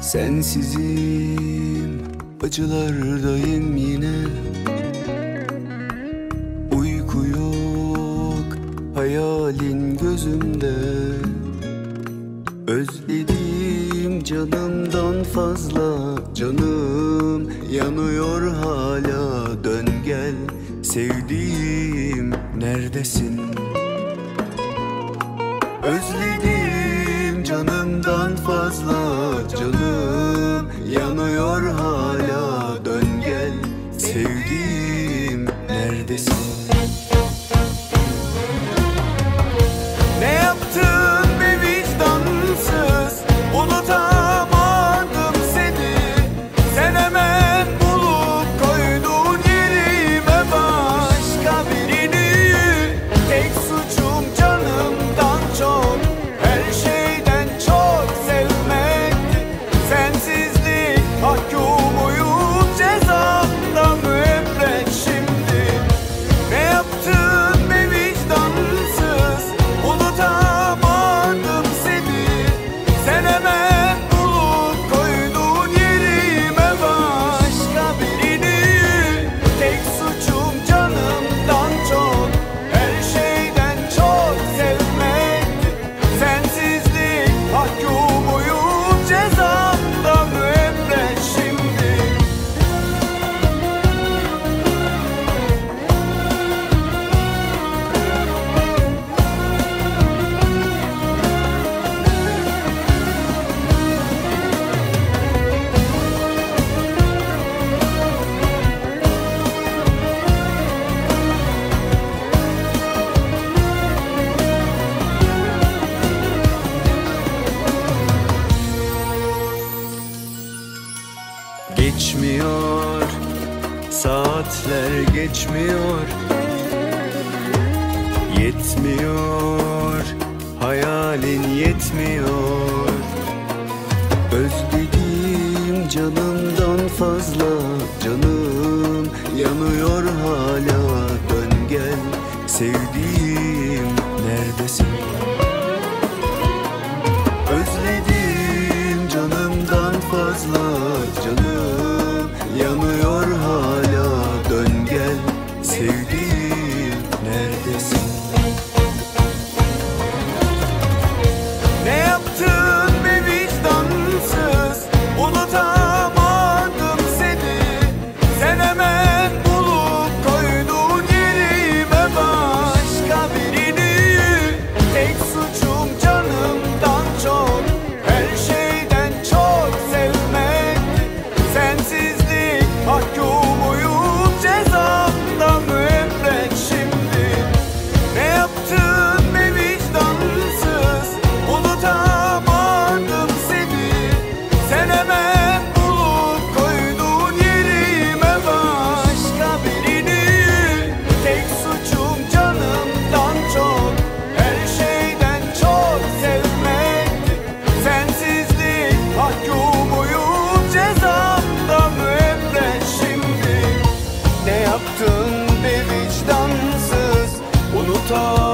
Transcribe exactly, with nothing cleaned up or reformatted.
Sensizim, acılardayım yine. Uyku yok, hayalin gözümde. Özledim canımdan fazla. Canım yanıyor hala. Dön gel sevdiğim, neredesin? Özledim canımdan fazla. Canım yanıyor hala. Dön gel sevdiğim, neredesin? Ne yaptın be vicdansız? Unutamadım seni. Sen hemen bulup koydun yerime başka birini. Tek suçum canımdan çok, her şeyden çok sevmekti. Sensizlik mahkumuyum, cezamda müebbet şimdi. Ne yaptın be vicdansız? Unutamadım seni. Sen hemen bulup koydun yerime başka birini. Tek suçum canımdan çok, her şeyden çok sevmekti. Sensizlik mahkumuyum, cezamda müebbet şimdi. Geçmiyor, saatler geçmiyor. Yetmiyor, hayalin yetmiyor. Özledim canımdan fazla. Canım yanıyor hala. Dön gel sevdiğim, neredesin? Özledim canımdan fazla. Canım yanıyor hala. Dön gel sevdiğim, neredesin? Ne yaptın be vicdansız? Unutamadım seni. Sen hemen bulup koydun yerime başka birini. Tek suçum canımdan çok, her şeyden çok sevmekti. Sensizlik mahkumuyum, cezamda müebbet şimdi. Ne yaptın be vicdansız? Unutamadım seni. Sen hemen bulup koydun yerime başka birini. Tek suçum canımdan çok, her şeyden çok sevmekti. Sensizlik mahkumuyum, cezamda müebbet şimdi. Ne yaptın be vicdansız? Unutamam